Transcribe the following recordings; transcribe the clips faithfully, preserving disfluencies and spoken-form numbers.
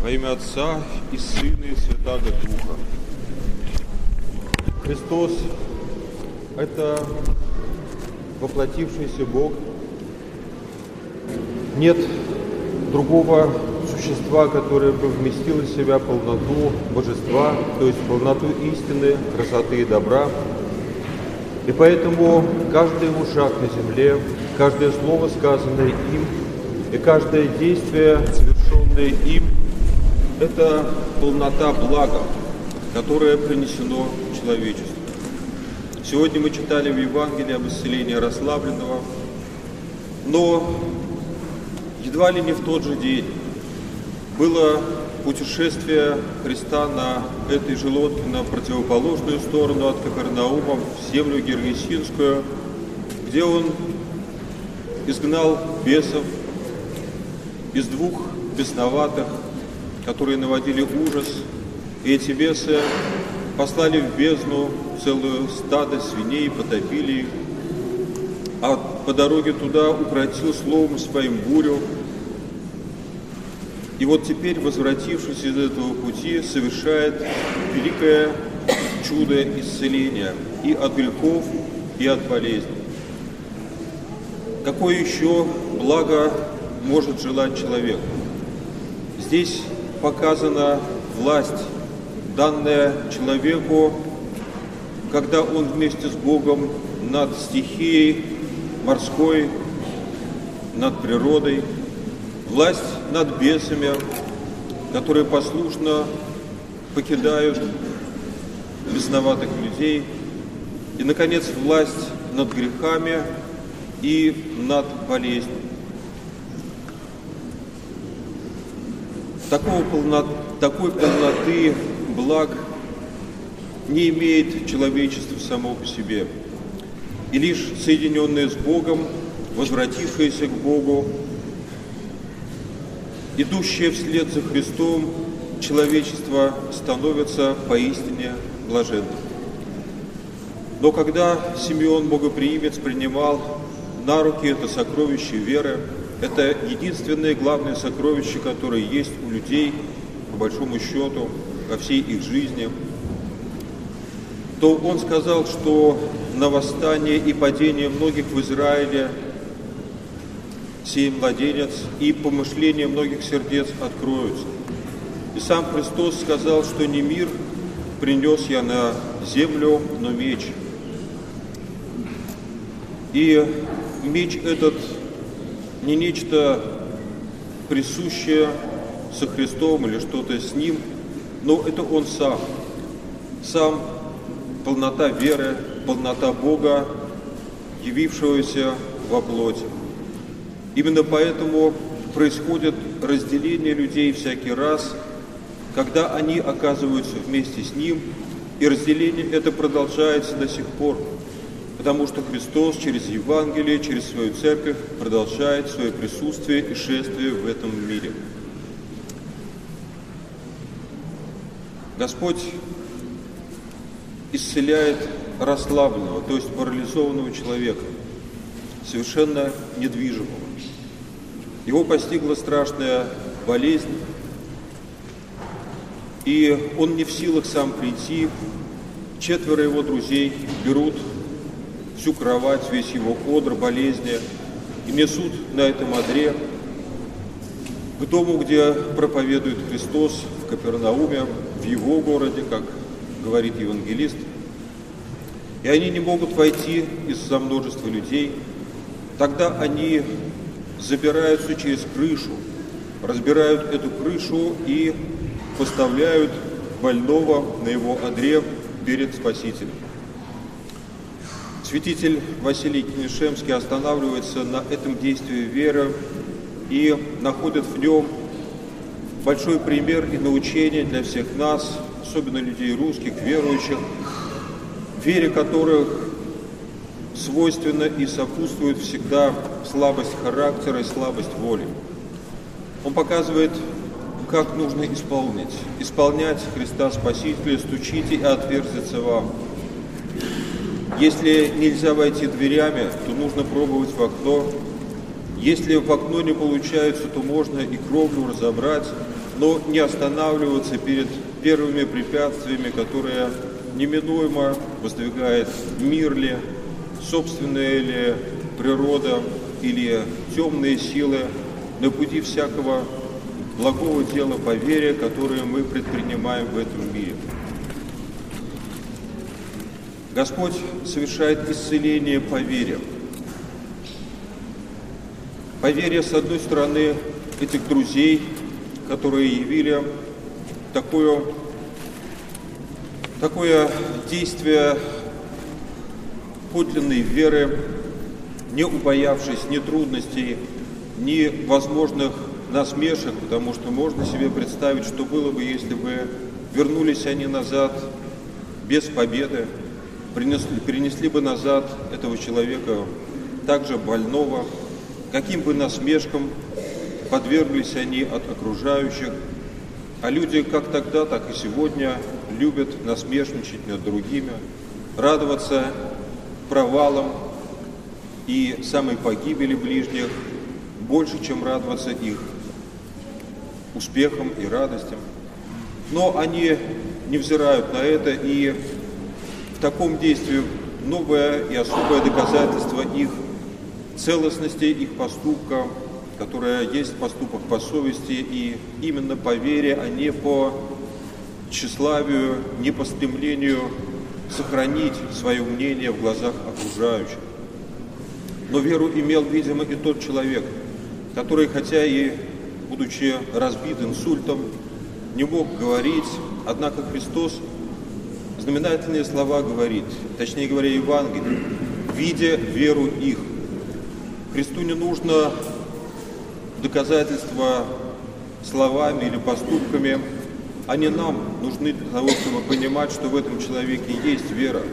Во имя Отца и Сына и Святаго Духа. Христос – это воплотившийся Бог. Нет другого существа, которое бы вместило в себя полноту божества, то есть полноту истины, красоты и добра. И поэтому каждый его шаг на земле, каждое слово, сказанное им, и каждое действие, совершенное им, это полнота блага, которое принесено человечеству. Сегодня мы читали в Евангелии об исцелении расслабленного, но едва ли не в тот же день было путешествие Христа на этой же лодке на противоположную сторону от Капернаума, в землю Гергесинскую, где Он изгнал бесов из двух бесноватых, которые наводили ужас, и эти бесы послали в бездну целую стадо свиней, потопили их, а по дороге туда укротил словом своим бурю. И вот теперь, возвратившись из этого пути, совершает великое чудо исцеления и от грехов, и от болезней. Какое еще благо может желать человек? Здесь показана власть, данная человеку, когда он вместе с Богом над стихией морской, над природой, власть над бесами, которые послушно покидают бесноватых людей, и, наконец, власть над грехами и над болезнью. Такого полно, такой полноты благ не имеет человечество само по себе. И лишь соединенное с Богом, возвратившееся к Богу, идущее вслед за Христом, человечество становится поистине блаженным. Но когда Симеон Богоприимец принимал на руки это сокровище веры, это единственное главное сокровище, которое есть у людей, по большому счету, во всей их жизни, то он сказал, что на восстание и падение многих в Израиле сей младенец и помышления многих сердец откроются. И сам Христос сказал, что не мир принес я на землю, но меч. И меч этот не нечто присущее со Христом или что-то с Ним, но это Он сам. Сам полнота веры, полнота Бога, явившегося во плоти. Именно поэтому происходит разделение людей всякий раз, когда они оказываются вместе с Ним, и разделение это продолжается до сих пор, потому что Христос через Евангелие, через свою церковь продолжает свое присутствие и шествие в этом мире. Господь исцеляет расслабленного, то есть парализованного человека, совершенно недвижимого. Его постигла страшная болезнь, и он не в силах сам прийти. Четверо его друзей берут всю кровать, весь его одр болезни и несут на этом одре к дому, где проповедует Христос, в Капернауме, в его городе, как говорит евангелист. И они не могут войти из-за множества людей. Тогда они забираются через крышу, разбирают эту крышу и поставляют больного на его одре перед Спасителем. Святитель Василий Кенешемский останавливается на этом действии веры и находит в нем большой пример и научение для всех нас, особенно людей русских, верующих, вере которых свойственно и сопутствует всегда слабость характера и слабость воли. Он показывает, как нужно исполнить. Исполнять Христа Спасителя, стучите и отверзится вам. Если нельзя войти дверями, то нужно пробовать в окно. Если в окно не получается, то можно и кровлю разобрать, но не останавливаться перед первыми препятствиями, которые неминуемо воздвигает мир ли, собственная ли природа или темные силы на пути всякого благого дела по вере, которое мы предпринимаем в этом мире. Господь совершает исцеление по вере. По вере, с одной стороны, этих друзей, которые явили такое, такое действие подлинной веры, не убоявшись ни трудностей, ни возможных насмешек, потому что можно себе представить, что было бы, если бы вернулись они назад без победы, принесли, перенесли бы назад этого человека, также больного, каким бы насмешкам подверглись они от окружающих. А люди как тогда, так и сегодня любят насмешничать над другими, радоваться провалам и самой погибели ближних больше, чем радоваться их успехам и радостям. Но они не взирают на это, и в таком действии новое и особое доказательство их целостности, их поступка, которое есть поступок по совести и именно по вере, а не по тщеславию, не по стремлению сохранить свое мнение в глазах окружающих. Но веру имел, видимо, и тот человек, который, хотя и будучи разбит инсультом, не мог говорить, однако Христос знаменательные слова говорит, точнее говоря, Евангелие, видя веру их. Христу не нужно доказательства словами или поступками, они нам нужны для того, чтобы понимать, что в этом человеке есть вера.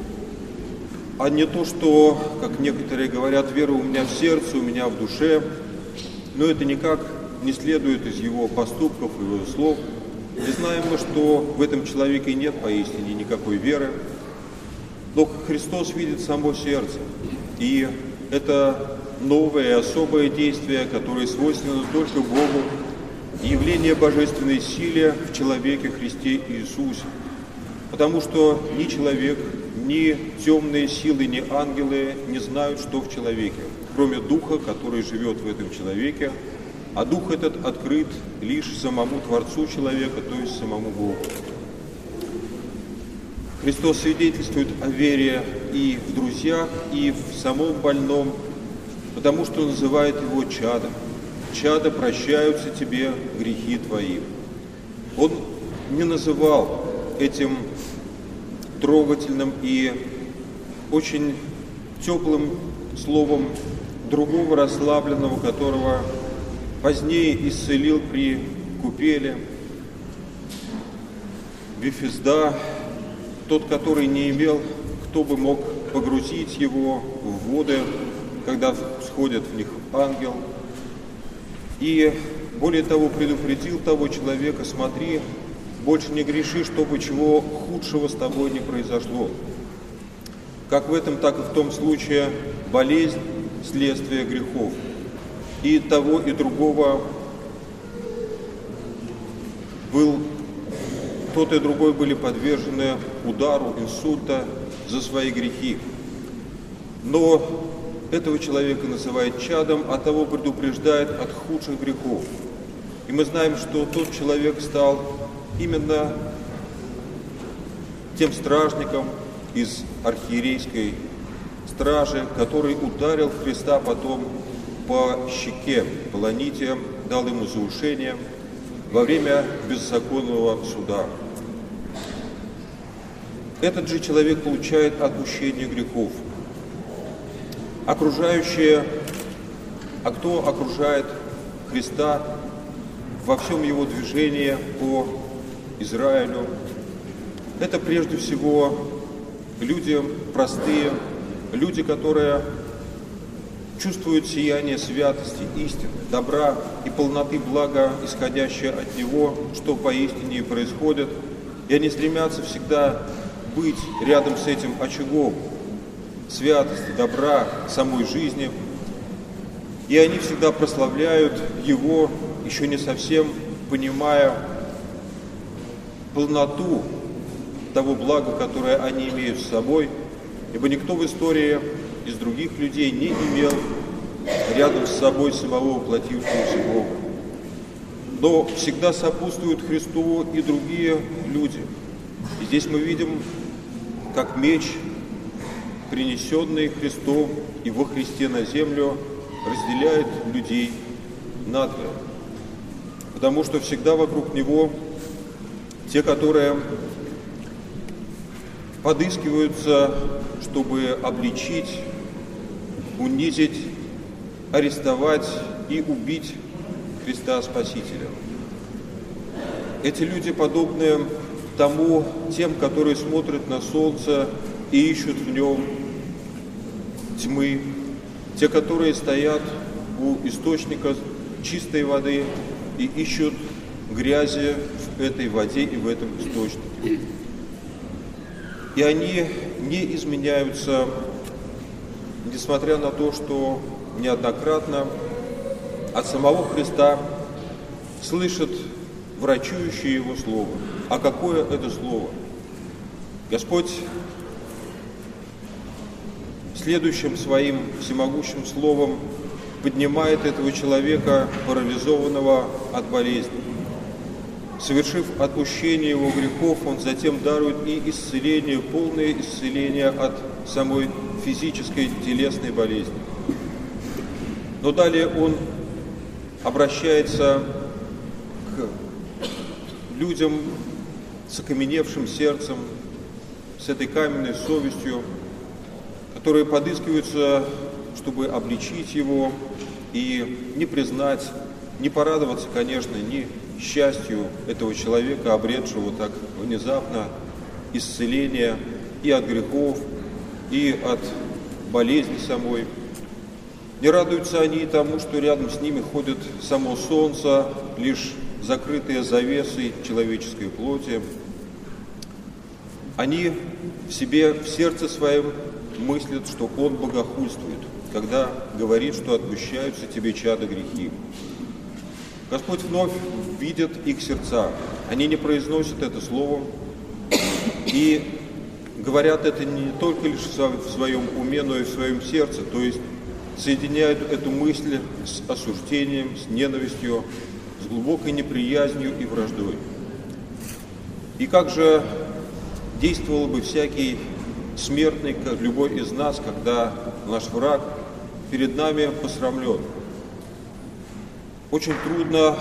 А не то, что, как некоторые говорят, вера у меня в сердце, у меня в душе, но это никак не следует из его поступков, его слов. И знаем мы, что в этом человеке нет поистине никакой веры, но Христос видит само сердце, и это новое и особое действие, которое свойственно только Богу, явление божественной силы в человеке Христе Иисусе. Потому что ни человек, ни темные силы, ни ангелы не знают, что в человеке, кроме Духа, который живет в этом человеке, а Дух этот открыт лишь самому Творцу человека, то есть самому Богу. Христос свидетельствует о вере и в друзьях, и в самом больном, потому что называет его чадом. Чадо, прощаются тебе грехи твои. Он не называл этим трогательным и очень теплым словом другого расслабленного, которого позднее исцелил при купеле. Вифезда, тот, который не имел, кто бы мог погрузить его в воды, когда сходит в них ангел. И более того, предупредил того человека: смотри, больше не греши, чтобы чего худшего с тобой не произошло. Как в этом, так и в том случае болезнь – следствие грехов. И того, и другого был, тот и другой были подвержены удару, инсульта за свои грехи. Но этого человека называет чадом, а того предупреждает от худших грехов. И мы знаем, что тот человек стал именно тем стражником из архиерейской стражи, который ударил Христа потом по щеке полоните, дал ему заушение во время беззаконного суда. Этот же человек получает отпущение грехов. Окружающие, а кто окружает Христа во всем его движении по Израилю, это прежде всего люди простые, люди, которые чувствуют сияние святости, истины, добра и полноты блага, исходящее от Него, что поистине и происходит, и они стремятся всегда быть рядом с этим очагом святости, добра, самой жизни, и они всегда прославляют Его, еще не совсем понимая полноту того блага, которое они имеют с собой, ибо никто в истории из других людей не имел рядом с собой самого воплотившегося Бога. Но всегда сопутствуют Христу и другие люди. И здесь мы видим, как меч, принесенный Христом и во Христе на землю, разделяет людей надвое. Потому что всегда вокруг него те, которые подыскиваются, чтобы обличить, унизить, арестовать и убить Христа Спасителя. Эти люди подобны тому, тем, которые смотрят на солнце и ищут в нем тьмы, те, которые стоят у источника чистой воды и ищут грязи в этой воде и в этом источнике. И они не изменяются, несмотря на то, что неоднократно от самого Христа слышат врачующее Его Слово. А какое это Слово? Господь следующим Своим всемогущим Словом поднимает этого человека, парализованного от болезни. Совершив отпущение его грехов, Он затем дарует и исцеление, полное исцеление от самой физической телесной болезни. Но далее Он обращается к людям с окаменевшим сердцем, с этой каменной совестью, которые подыскиваются, чтобы обличить Его и не признать, не порадоваться, конечно, ни счастью этого человека, обретшего так внезапно исцеление и от грехов, и от болезни самой. Не радуются они и тому, что рядом с ними ходит само солнце, лишь закрытые завесой человеческой плоти. Они в себе, в сердце своем мыслят, что Он богохульствует, когда говорит, что отпущаются тебе, чада, грехи. Господь вновь видит их сердца. Они не произносят это словом и говорят это не только лишь в своем уме, но и в своем сердце, то есть соединяют эту мысль с осуждением, с ненавистью, с глубокой неприязнью и враждой. И как же действовал бы всякий смертный, как любой из нас, когда наш враг перед нами посрамлен? Очень трудно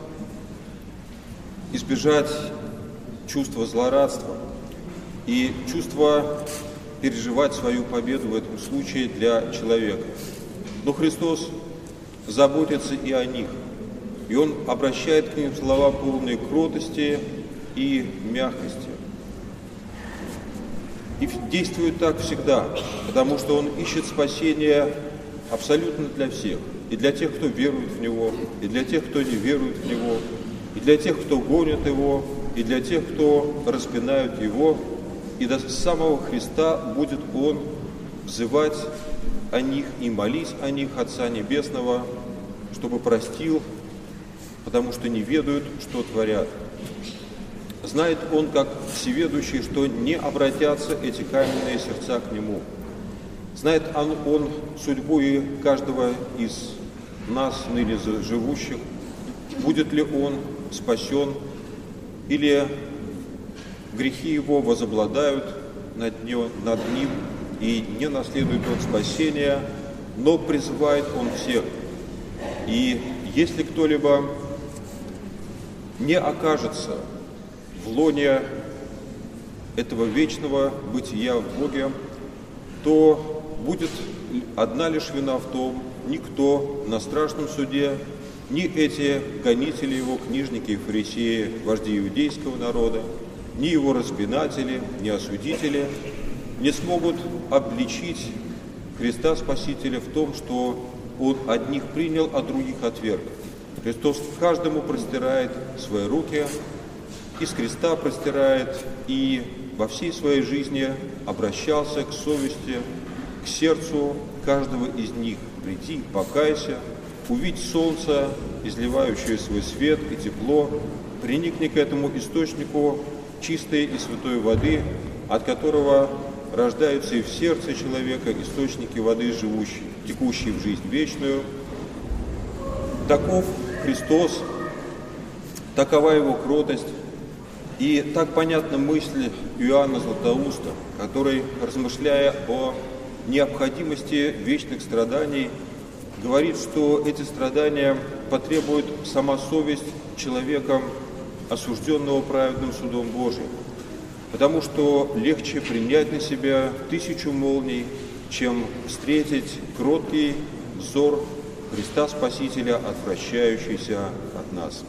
избежать чувства злорадства и чувства переживать свою победу в этом случае для человека. Но Христос заботится и о них, и Он обращает к ним слова полные кротости и мягкости. И действует так всегда, потому что Он ищет спасения абсолютно для всех. И для тех, кто верует в Него, и для тех, кто не верует в Него, и для тех, кто гонит Его, и для тех, кто распинают Его. И до самого Христа будет Он взывать о них и молить о них Отца Небесного, чтобы простил, потому что не ведают, что творят. Знает Он, как всеведущий, что не обратятся эти каменные сердца к Нему. Знает Он, он судьбу и каждого из нас, ныне живущих, будет ли Он спасен, или грехи Его возобладают над ним, над ним и не наследует Он спасения, но призывает Он всех. И если кто-либо не окажется в лоне этого вечного бытия в Боге, то будет одна лишь вина в том: никто на страшном суде, ни эти гонители Его, книжники и фарисеи, вожди иудейского народа, ни Его распинатели, ни осудители не смогут обличить Христа Спасителя в том, что Он одних принял, а других отверг. Христос каждому простирает свои руки, из креста простирает, и во всей своей жизни обращался к совести, к сердцу каждого из них. Приди, покайся, увидь солнце изливающее свой свет и тепло, приникни к этому источнику чистой и святой воды, от которого рождаются и в сердце человека источники воды, живущие, текущие в жизнь вечную. Таков Христос, такова Его кротость, и так понятна мысль Иоанна Златоуста, который, размышляя о необходимости вечных страданий, говорит, что эти страдания потребует сама совесть человека, осужденного праведным судом Божиим, потому что легче принять на себя тысячу молний, чем встретить кроткий взор Христа Спасителя, отвращающийся от нас.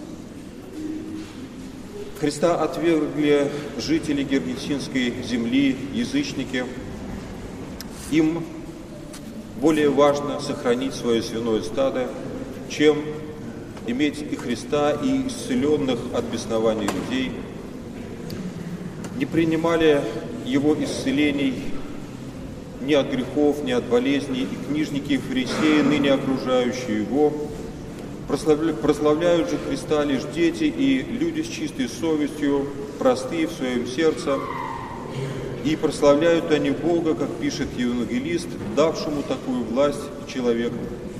Христа отвергли жители Гергесинской земли, язычники. Им более важно сохранить свое свиное стадо, чем иметь и Христа, и исцеленных от беснования людей. Не принимали Его исцелений ни от грехов, ни от болезней, и книжники и фарисеи, ныне окружающие Его. Прославляют же Христа лишь дети и люди с чистой совестью, простые в своем сердце, и прославляют они Бога, как пишет евангелист, давшему такую власть человеку.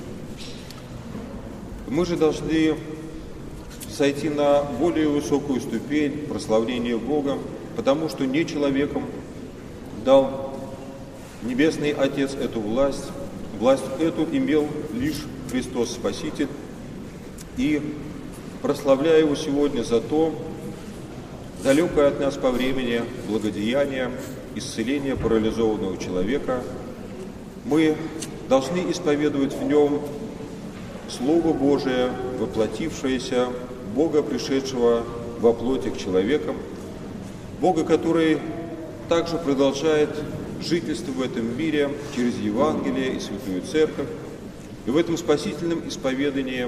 Мы же должны сойти на более высокую ступень прославления Бога, потому что не человеком дал Небесный Отец эту власть. Власть эту имел лишь Христос Спаситель. И прославляя Его сегодня за то, далекое от нас по времени благодеяние, исцеление парализованного человека, мы должны исповедовать в Нем Слово Божие, воплотившееся, Бога, пришедшего во плоти к человекам, Бога, который также продолжает жительство в этом мире через Евангелие и Святую Церковь. И в этом спасительном исповедании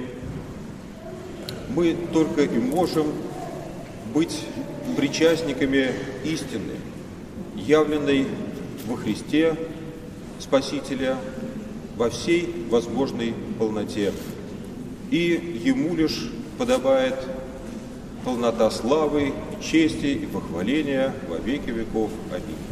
мы только и можем быть причастниками истины, явленной во Христе Спасителя во всей возможной полноте. И Ему лишь подобает полнота славы, чести и похваления во веки веков. Аминь.